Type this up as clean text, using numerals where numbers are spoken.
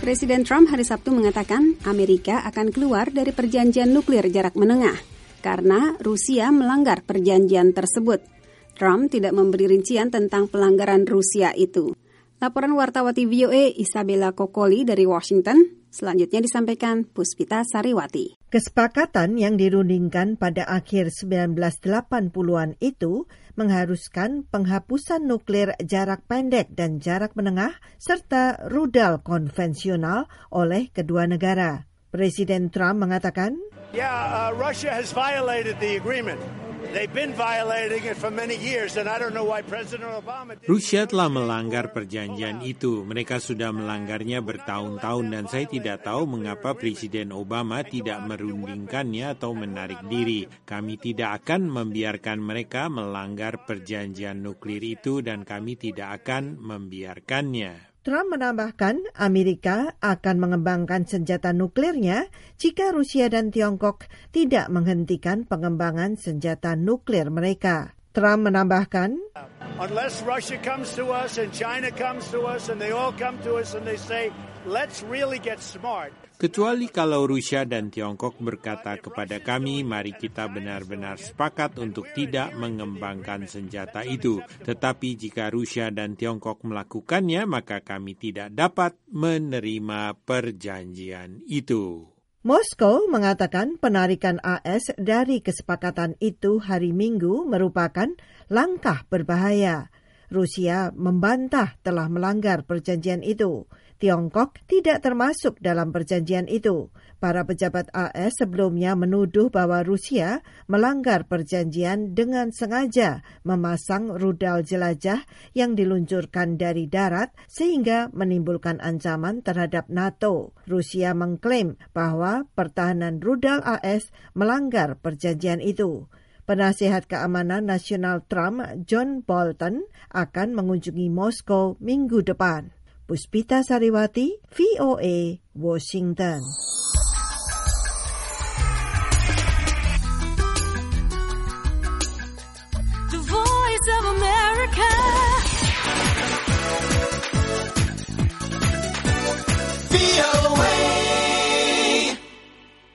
Presiden Trump hari Sabtu mengatakan Amerika akan keluar dari perjanjian nuklir jarak menengah karena Rusia melanggar perjanjian tersebut. Trump tidak memberi rincian tentang pelanggaran Rusia itu. Laporan wartawati VOA Isabella Kokoli dari Washington, selanjutnya disampaikan Puspita Sariwati. Kesepakatan yang dirundingkan pada akhir 1980-an itu mengharuskan penghapusan nuklir jarak pendek dan jarak menengah serta rudal konvensional oleh kedua negara. Presiden Trump mengatakan, Russia has violated the agreement. They've been violating it for many years, and I don't know why President Obama did. Rusia telah melanggar perjanjian itu. Mereka sudah melanggarnya bertahun-tahun dan saya tidak tahu mengapa Presiden Obama tidak merundingkannya atau menarik diri. Kami tidak akan membiarkan mereka melanggar perjanjian nuklir itu dan kami tidak akan membiarkannya. Trump menambahkan Amerika akan mengembangkan senjata nuklirnya jika Rusia dan Tiongkok tidak menghentikan pengembangan senjata nuklir mereka. Trump menambahkan, Unless Russia comes to us and China comes to us and they all come to us and they say, let's really get smart. Kecuali kalau Rusia dan Tiongkok berkata kepada kami, mari kita benar-benar sepakat untuk tidak mengembangkan senjata itu. Tetapi jika Rusia dan Tiongkok melakukannya, maka kami tidak dapat menerima perjanjian itu. Moskow mengatakan penarikan AS dari kesepakatan itu hari Minggu merupakan langkah berbahaya. Rusia membantah telah melanggar perjanjian itu. Tiongkok tidak termasuk dalam perjanjian itu. Para pejabat AS sebelumnya menuduh bahwa Rusia melanggar perjanjian dengan sengaja memasang rudal jelajah yang diluncurkan dari darat sehingga menimbulkan ancaman terhadap NATO. Rusia mengklaim bahwa pertahanan rudal AS melanggar perjanjian itu. Penasihat Keamanan Nasional Trump, John Bolton, akan mengunjungi Moskow minggu depan. Puspita Sariwati, VOA, Washington.